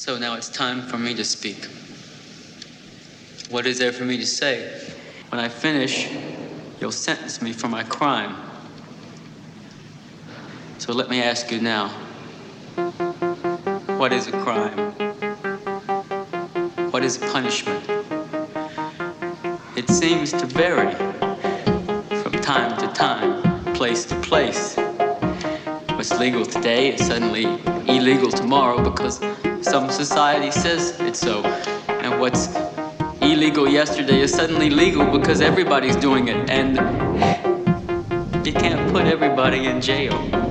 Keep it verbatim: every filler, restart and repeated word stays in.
So now it's time for me to speak. What is there for me to say? When I finish, you'll sentence me for my crime. So let me ask you now, what is a crime? What is punishment? It seems to vary from time to time, place to place. What's legal today is suddenly illegal tomorrow because some society says it's so. And what's illegal yesterday is suddenly legal because everybody's doing it. And you can't put everybody in jail.